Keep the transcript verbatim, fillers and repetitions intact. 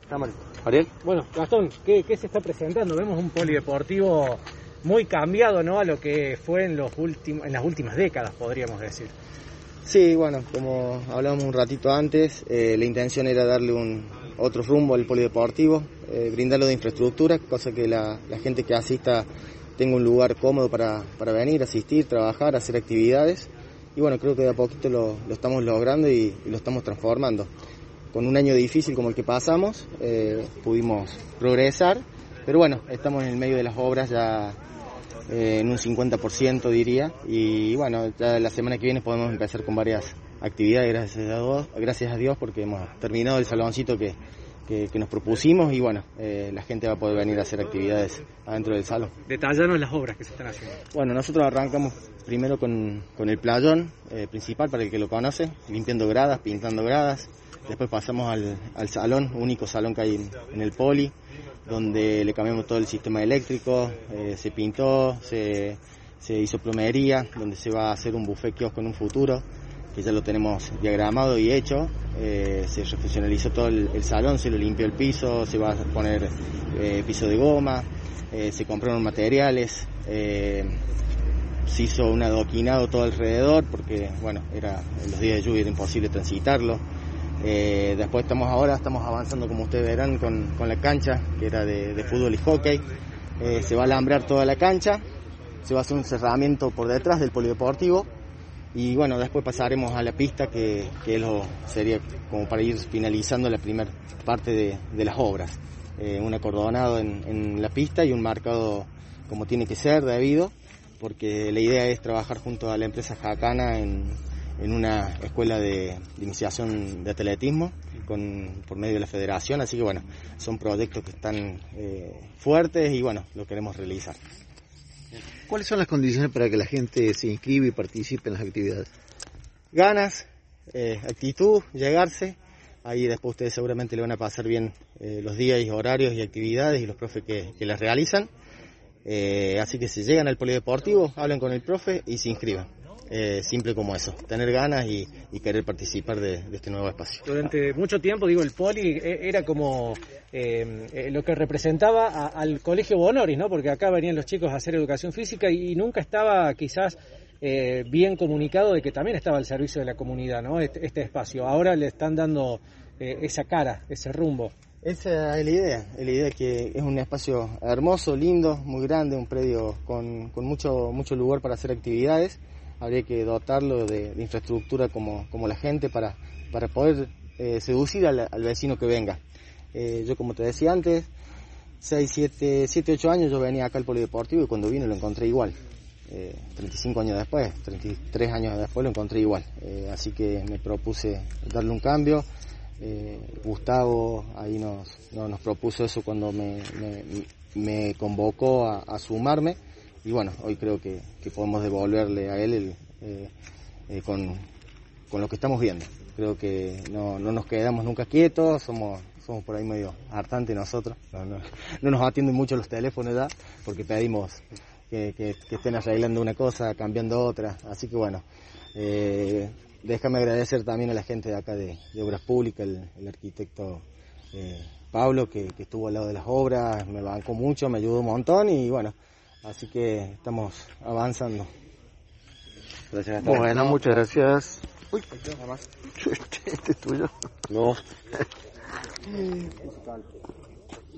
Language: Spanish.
está mal. ¿Ariel? Bueno, Gastón, ¿qué, qué se está presentando? Vemos un polideportivo muy cambiado, ¿no?, a lo que fue en, los últimos, en las últimas décadas, podríamos decir. Sí, bueno, como hablábamos un ratito antes, eh, la intención era darle un otro rumbo al polideportivo, eh, brindarlo de infraestructura, cosa que la, la gente que asista tenga un lugar cómodo para, para venir, asistir, trabajar, hacer actividades. Y bueno, creo que de a poquito lo, lo estamos logrando y, y lo estamos transformando. Con un año difícil como el que pasamos, eh, pudimos progresar, pero bueno, estamos en el medio de las obras ya eh, en un cincuenta por ciento diría, y bueno, ya la semana que viene podemos empezar con varias actividades, gracias a Dios, gracias a Dios porque hemos terminado el saloncito que, que, que nos propusimos y bueno, eh, la gente va a poder venir a hacer actividades adentro del salón. Detallanos las obras que se están haciendo. Bueno, nosotros arrancamos primero con, con el playón eh, principal, para el que lo conoce, limpiando gradas, pintando gradas. Después pasamos al, al salón, único salón que hay en, en el poli, donde le cambiamos todo el sistema eléctrico, eh, se pintó, se, se hizo plomería, donde se va a hacer un buffet kiosco en un futuro, que ya lo tenemos diagramado y hecho. Eh, se refuncionalizó todo el, el salón, se lo limpió el piso, se va a poner eh, piso de goma, eh, se compraron materiales, eh, se hizo un adoquinado todo alrededor, porque bueno, era en los días de lluvia era imposible transitarlo. Eh, después estamos ahora, estamos avanzando como ustedes verán con, con la cancha, que era de, de fútbol y hockey. Eh, se va a alambrar toda la cancha, se va a hacer un cerramiento por detrás del polideportivo y bueno, después pasaremos a la pista, que, que lo, sería como para ir finalizando la primera parte de, de las obras. Eh, un acordonado en, en la pista y un marcado como tiene que ser, debido, porque la idea es trabajar junto a la empresa Jacana en en una escuela de, de iniciación de atletismo con, por medio de la federación, así que bueno, son proyectos que están eh, fuertes y bueno, lo queremos realizar. ¿Cuáles son las condiciones para que la gente se inscriba y participe en las actividades? Ganas, eh, actitud, llegarse, ahí después ustedes seguramente le van a pasar bien eh, los días y horarios y actividades y los profes que, que las realizan, eh, así que si llegan al polideportivo, hablen con el profe y se inscriban. Eh, simple como eso, tener ganas y, y querer participar de, de este nuevo espacio. Durante mucho tiempo, digo, el poli era como eh, eh, lo que representaba a, al colegio Bonoris, ¿no? Porque acá venían los chicos a hacer educación física y, y nunca estaba quizás eh, bien comunicado de que también estaba al servicio de la comunidad, ¿no? Este, este espacio. Ahora le están dando eh, esa cara, ese rumbo. Esa es la idea, es la idea que es un espacio hermoso, lindo, muy grande, un predio con, con mucho, mucho lugar para hacer actividades. Habría que dotarlo de, de infraestructura como, como la gente para, para poder eh, seducir al, al vecino que venga. Eh, yo, como te decía antes, seis, siete, ocho años yo venía acá al polideportivo y cuando vine lo encontré igual. Eh, treinta y cinco años después, treinta y tres años después lo encontré igual. Eh, así que me propuse darle un cambio. Eh, Gustavo ahí nos, no, nos propuso eso cuando me, me, me convocó a, a sumarme. Y bueno, hoy creo que, que podemos devolverle a él el, eh, eh, con, con lo que estamos viendo. Creo que no, no nos quedamos nunca quietos, somos, somos por ahí medio hartantes nosotros. No, no, no nos atienden mucho los teléfonos ya, porque pedimos que, que, que estén arreglando una cosa, cambiando otra. Así que bueno, eh, déjame agradecer también a la gente de acá de, de Obras Públicas, el, el arquitecto eh, Pablo, que, que estuvo al lado de las obras, me bancó mucho, me ayudó un montón y bueno, así que estamos avanzando. Gracias, Gastón. Bueno, muchas gracias. Uy, este es tuyo. No.